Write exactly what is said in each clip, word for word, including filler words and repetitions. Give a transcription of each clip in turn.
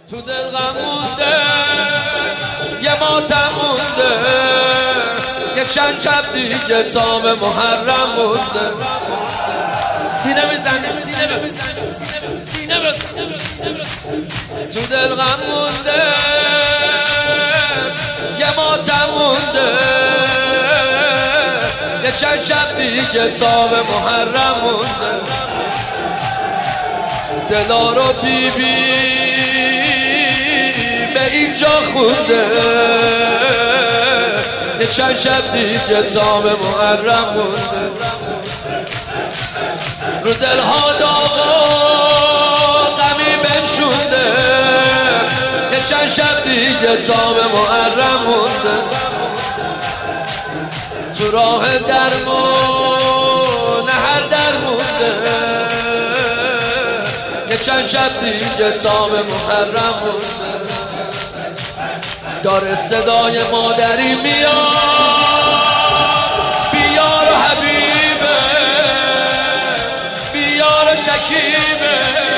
تو دل غم مونده یه ماتم مونده یک چند شب دیگه تا به محرم مونده. سینه بزنیم سینه بزنیم سینه بزنیم تو دل غم مونده یه ماتم مونده یک چند شب دیگه تا به محرم مونده. دلا رو بی بی به اینجا خونده یه چند شب دیگه تا به محرم مونده. رو دلها داغ و غمی بنشونده یه چند شب دیگه تا به محرم مونده. تو راه درمون هر در مونده یه چند شب دیگه تا به محرم مونده. داره صدای مادری میاد بیار و حبیبه بیار و شکیبه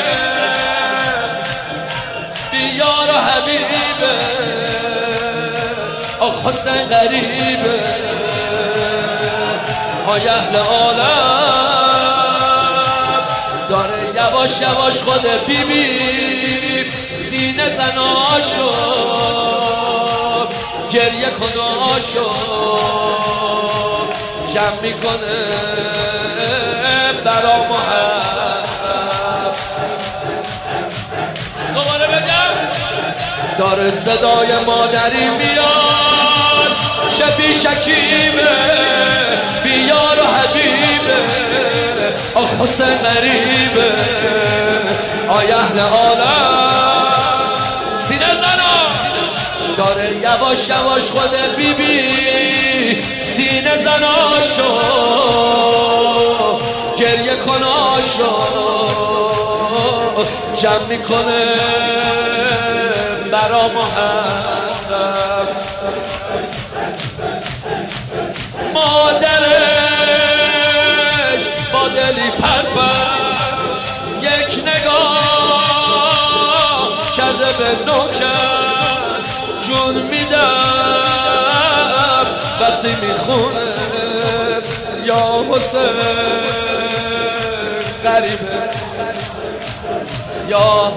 بیار و حبیبه آخ حسین غریبه آی اهل عالم. داره یواش یواش خود بی بی سینه زناشو گریه کناشو جمع میکنه برا محرم. دوباره بگم داره صدای مادری میاد شبی شکیبه بیار و حبیبه آخ حسین غریبه آی اهل عالم. سینه زنا داره یواش یواش خود بی بی سینه زناشو گریه کناشو جمع میکنه برا محرم. مادرش با دلی پرپر یک نگاه کرده به نوکر جون میدم وقتی میخونه یا حسین غریبه یا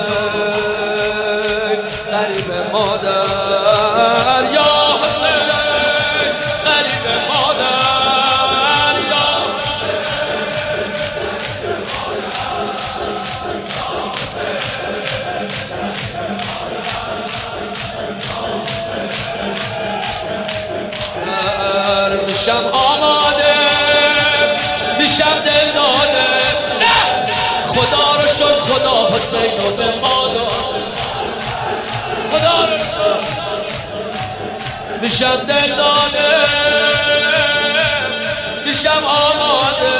حسین غریبه مادر یا حسین غریبه مادر یا میشم آماده میشم دل داده خدا رو شد خدا حسین رو به ما داد خدا رو شد میشم دل داده میشم آماده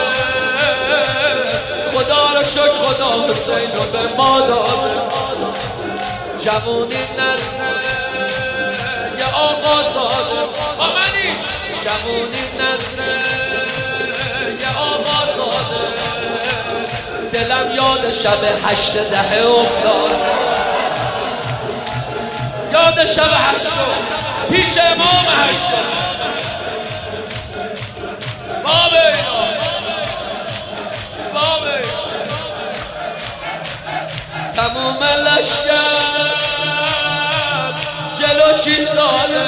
خدا رو شد خدا حسین رو به ما داده. جوونی نظره یه آقا زاده با منی جوونی نظره یه آقا زاده دلم یاد شب هشت دهه افتاد یاد شب هشت پیش امام هشت بابه بابه تموم لشکر جلو شیش ساله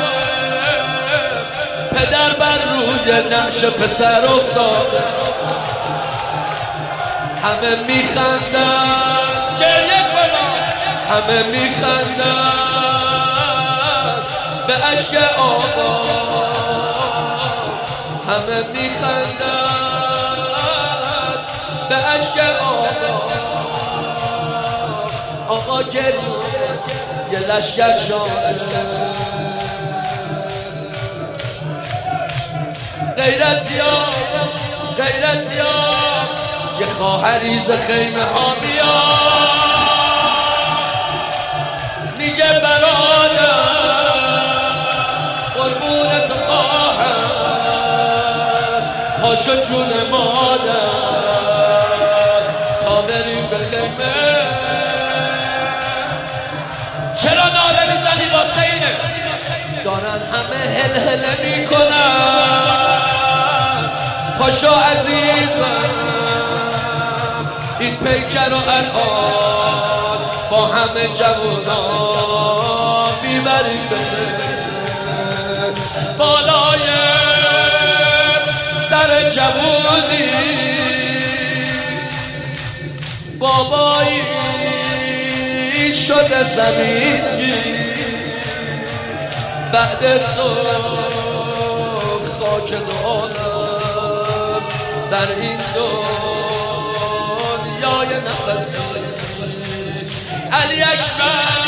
پدر بر روی نقش پسر افتاده همه میخندن گریه کنن همه میخندن به عشق آقا همه میخندن به عشق آقا آقا گریه یه لشکر شانه غیرتیا غیرتیا یه خواهری ز خیمه ها میاد میگه برادر قربون تو خواهر پاشو جون مادر تا بریم به خیمه دارن همه هل هل میکنن. پاشا عزیزم این پیکر و الان با همه جوانان میبریم بالای سر جوانی. بابایی شده زمینی بعد تو خاک دانم در این دنیای نفسی. علی اکبر